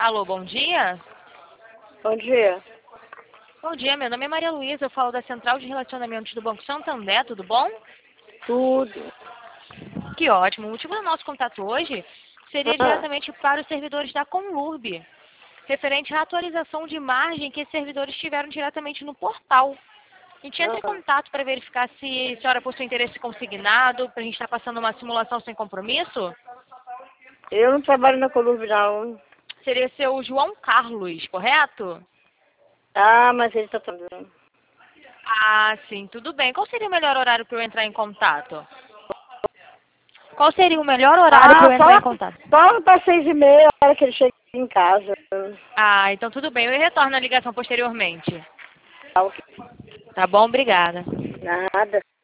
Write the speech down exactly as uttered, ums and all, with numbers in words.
Alô, bom dia? Bom dia. Bom dia, meu nome é Maria Luísa, eu falo da Central de Relacionamentos do Banco Santander, tudo bom? Tudo. Que ótimo. O motivo do nosso contato hoje seria Ah, diretamente para os servidores da Conlurb, referente à atualização de margem que esses servidores tiveram diretamente no portal. A gente entra em ah. contato para verificar se a senhora possui interesse consignado, para a gente estar passando uma simulação sem compromisso. Eu não trabalho na Columbi, não. Seria seu João Carlos, correto? Ah, mas ele tá trabalhando. Ah, sim, tudo bem. Qual seria o melhor horário para eu entrar em contato? Qual seria o melhor horário para Ah, eu entrar em só, contato? só para seis e meia, a hora que ele chega em casa. Ah, então tudo bem. Eu retorno a ligação posteriormente. Ah, ok. Tá bom? Obrigada. Nada.